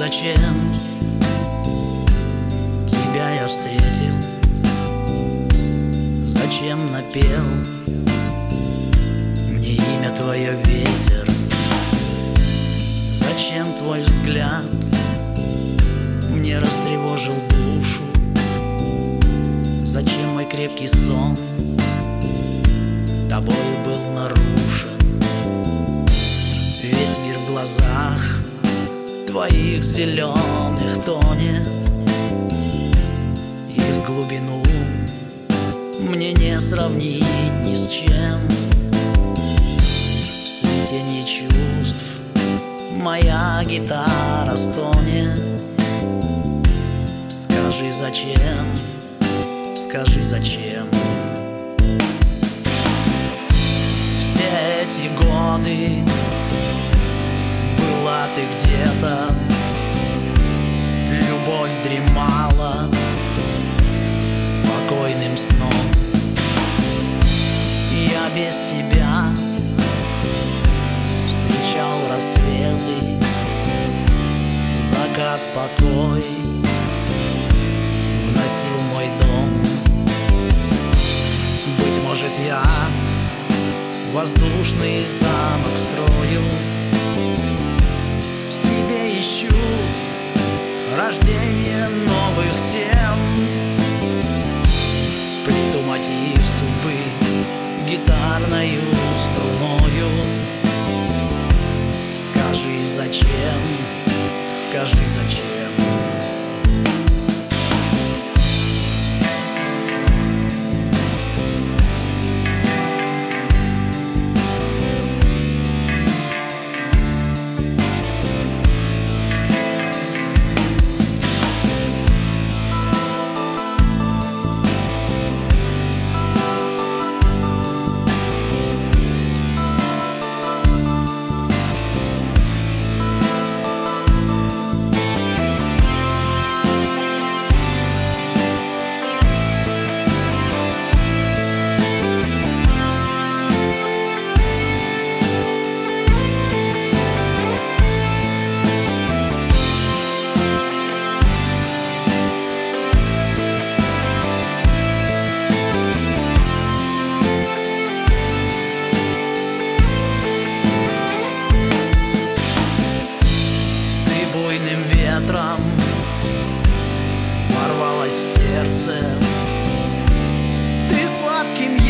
зачем тебя я встретил? Зачем напел мне имя твое, ветер? Зачем твой взгляд мне растревожил душу? Зачем мой крепкий сон тобою был нарушен? Весь мир в глазах твоих зеленых тонет, их глубину мне не сравнить ни с чем. В смятении чувств моя гитара стонет. Скажи, зачем, скажи, зачем все эти годы была ты где-то, любовь дремала спокойным сном. Я без тебя встречал рассветы, закат покой вносил мой дом. Быть может, я воздушный замок строю, в себе ищу рождение новых тем, плету мотив судьбы гитарною струною. Скажи, зачем, скажи, зачем. Буйным ветром ворвалось в сердце, ты сладким